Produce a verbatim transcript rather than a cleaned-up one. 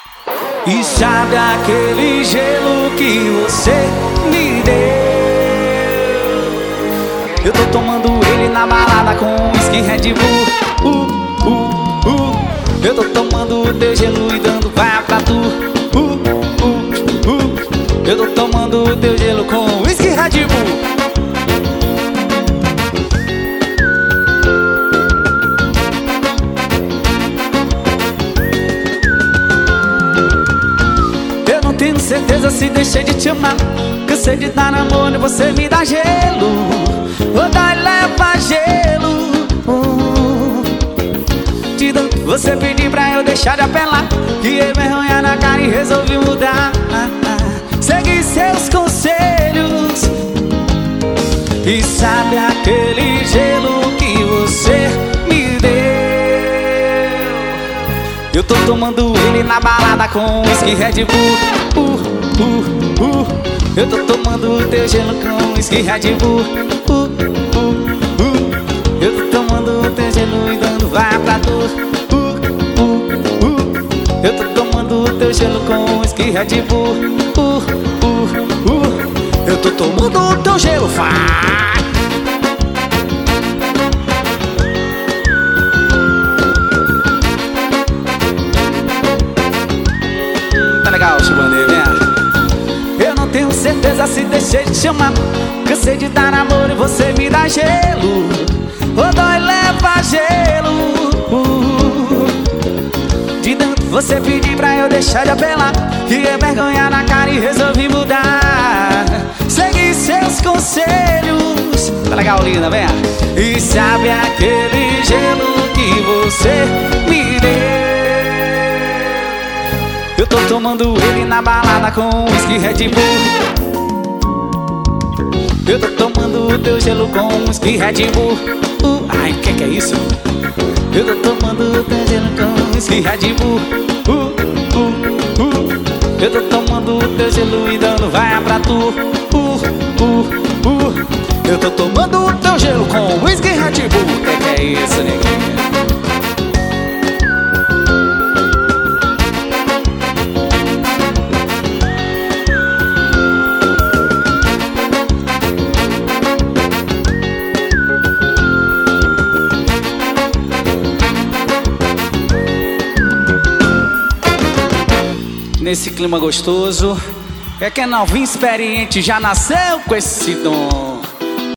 E sabe aquele gelo que você me deu? Eu tô tomando ele na balada com whisky Red Bull. uh, uh, uh. Eu tô tomando o teu gelo e dando vai pra tu. uh, uh, uh. Eu tô tomando o teu gelo com whisky Red Bull. Tenho certeza se deixei de te amar. Cansei de dar namoro e você me dá gelo. Vou dar e leva gelo. uh. De tanto que você pedir pra eu deixar de apelar, que vergonha na cara e resolvi mudar. Segui seus conselhos. E sabe aquele gelo que você me deu? Eu tô tomando ele na balada com whisky Red Bull. uh, uh, uh. Eu tô tomando o teu gelo com whisky Red Bull. uh, uh, uh. Eu tô tomando o teu gelo e dando vai pra tu. uh, uh, uh. Eu tô tomando o teu gelo com whisky Red Bull. uh, uh, uh. Eu tô tomando o teu gelo, vai. Legal, Chibanê, vem. Eu não tenho certeza se deixei de te chamar. Cansei de dar namoro e você me dá gelo. Rodói leva gelo. uh, De tanto você pedir pra eu deixar de apelar, que é vergonha na cara e resolvi mudar. Segui seus conselhos. Tá legal, linda, vem. E sabe aquele gelo que você me deu? Eu tô tomando ele na balada com whisky Red Bull. Eu tô tomando o teu gelo com whisky Red Bull. uh, Ai, que que é isso? Eu tô tomando o teu gelo com whisky Red Bull. uh, uh, uh. Eu tô tomando o teu gelo e dando vai pra tu. uh, uh, uh. Eu tô tomando o teu gelo com whisky Red Bull. Que que é isso, neguinha? Nesse clima gostoso, é que é novinho experiente, já nasceu com esse dom.